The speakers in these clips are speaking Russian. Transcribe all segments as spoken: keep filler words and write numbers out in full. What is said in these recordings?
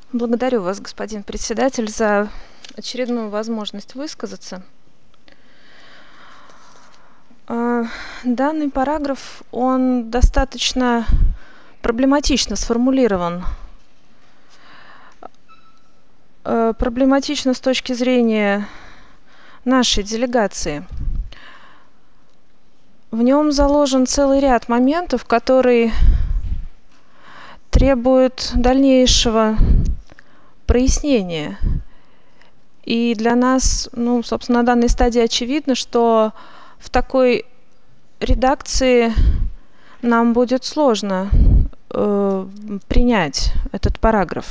Благодарю вас, господин председатель, за очередную возможность высказаться. Данный параграф, он достаточно проблематично сформулирован. Проблематично с точки зрения нашей делегации. В нем заложен целый ряд моментов, которые требуют дальнейшего прояснения. И для нас, ну, собственно, на данной стадии очевидно, что в такой редакции нам будет сложно э, принять этот параграф.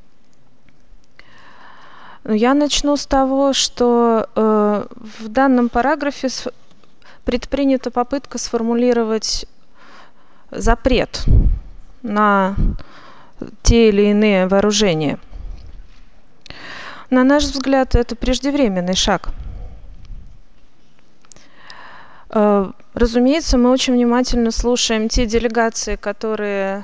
Я начну с того, что э, в данном параграфе предпринята попытка сформулировать запрет на те или иные вооружения. На наш взгляд, это преждевременный шаг. Разумеется, мы очень внимательно слушаем те делегации, которые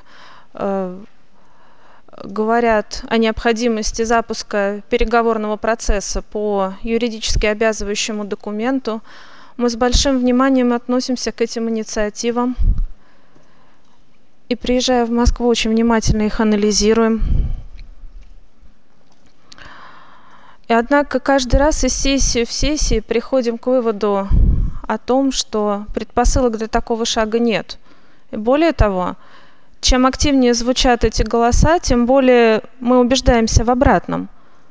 говорят о необходимости запуска переговорного процесса по юридически обязывающему документу. Мы с большим вниманием относимся к этим инициативам и, приезжая в Москву, очень внимательно их анализируем. И однако каждый раз из сессии в сессии приходим к выводу о том, что предпосылок для такого шага нет. И более того, чем активнее звучат эти голоса, тем более мы убеждаемся в обратном.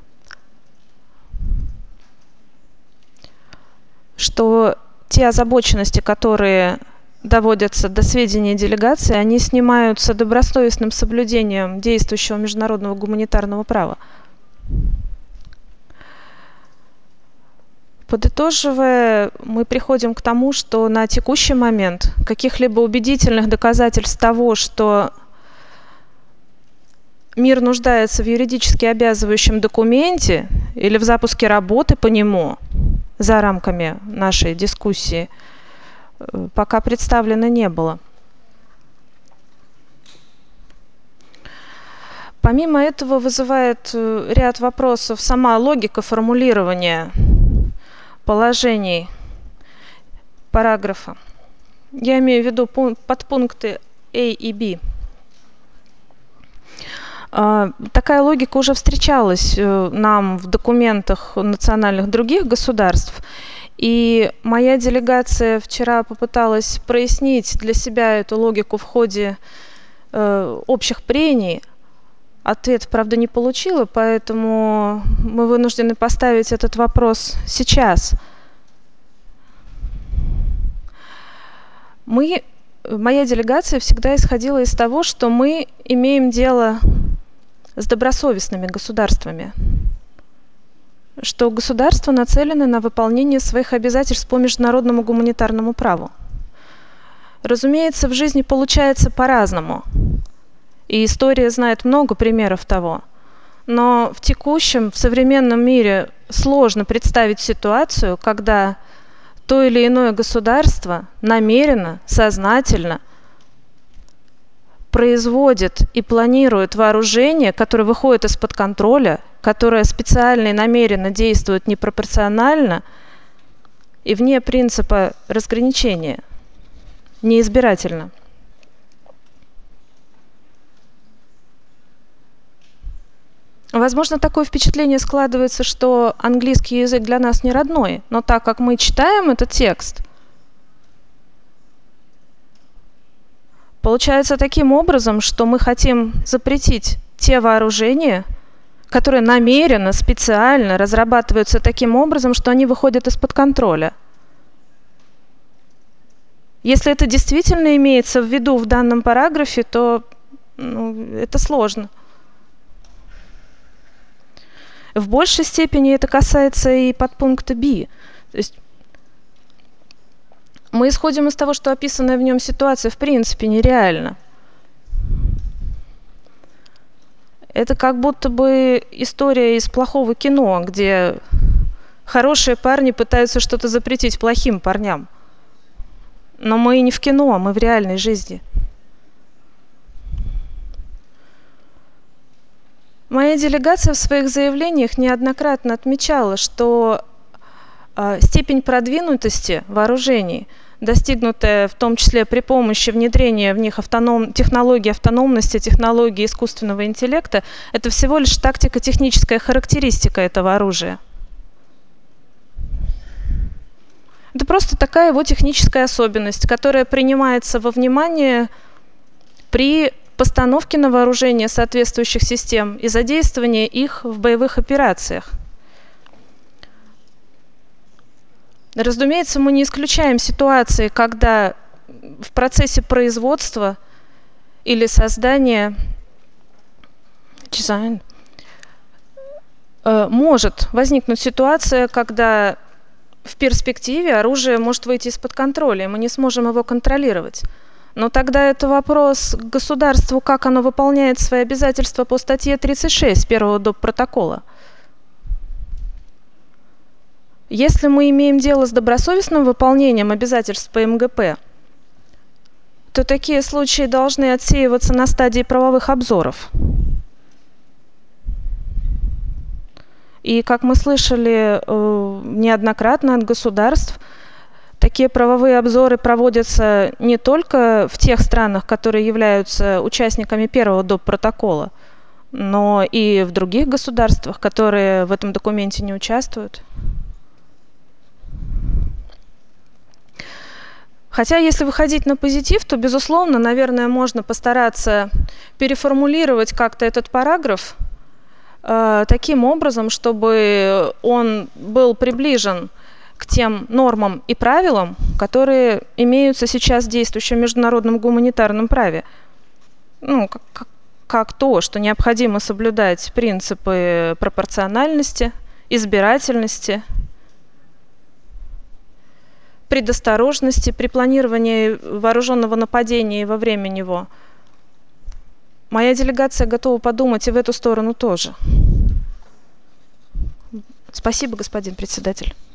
Что те озабоченности, которые доводятся до сведения делегации, они снимаются добросовестным соблюдением действующего международного гуманитарного права. Подытоживая, мы приходим к тому, что на текущий момент каких-либо убедительных доказательств того, что мир нуждается в юридически обязывающем документе или в запуске работы по нему за рамками нашей дискуссии, пока представлено не было. Помимо этого вызывает ряд вопросов сама логика формулирования положений параграфа. Я имею в виду подпункты А и Б. Такая логика уже встречалась нам в документах национальных других государств. И моя делегация вчера попыталась прояснить для себя эту логику в ходе общих прений. Ответ, правда, не получила, поэтому мы вынуждены поставить этот вопрос сейчас. Мы, моя делегация всегда исходила из того, что мы имеем дело с добросовестными государствами, что государства нацелены на выполнение своих обязательств по международному гуманитарному праву. Разумеется, в жизни получается по-разному. И история знает много примеров того. Но в текущем, в современном мире сложно представить ситуацию, когда то или иное государство намеренно, сознательно производит и планирует вооружение, которое выходит из-под контроля, которое специально и намеренно действует непропорционально и вне принципа разграничения, неизбирательно. Возможно, такое впечатление складывается, что английский язык для нас не родной, но так как мы читаем этот текст, получается таким образом, что мы хотим запретить те вооружения, которые намеренно, специально разрабатываются таким образом, что они выходят из-под контроля. Если это действительно имеется в виду в данном параграфе, то ну, это сложно. В большей степени это касается и подпункта Б. То есть мы исходим из того, что описанная в нем ситуация в принципе нереальна. Это как будто бы история из плохого кино, где хорошие парни пытаются что-то запретить плохим парням. Но мы не в кино, мы в реальной жизни. Моя делегация в своих заявлениях неоднократно отмечала, что э, степень продвинутости вооружений, достигнутая в том числе при помощи внедрения в них автоном... технологии автономности, технологии искусственного интеллекта, это всего лишь тактико-техническая характеристика этого оружия. Это просто такая его техническая особенность, которая принимается во внимание при постановке на вооружение соответствующих систем и задействовании их в боевых операциях. Разумеется, мы не исключаем ситуации, когда в процессе производства или создания дизайн, э, может возникнуть ситуация, когда в перспективе оружие может выйти из-под контроля, и мы не сможем его контролировать. Но тогда это вопрос к государству, как оно выполняет свои обязательства по статье тридцать шесть первого доп. Протокола. Если мы имеем дело с добросовестным выполнением обязательств по эм гэ пэ, то такие случаи должны отсеиваться на стадии правовых обзоров. И, как мы слышали э, неоднократно от государств, такие правовые обзоры проводятся не только в тех странах, которые являются участниками первого доп. Протокола, но и в других государствах, которые в этом документе не участвуют. Хотя, если выходить на позитив, то, безусловно, наверное, можно постараться переформулировать как-то этот параграф э, таким образом, чтобы он был приближен к тем нормам и правилам, которые имеются сейчас в действующем международном гуманитарном праве. Ну, как, как, как то, что необходимо соблюдать принципы пропорциональности, избирательности, предосторожности при планировании вооруженного нападения и во время него. Моя делегация готова подумать и в эту сторону тоже. Спасибо, господин председатель.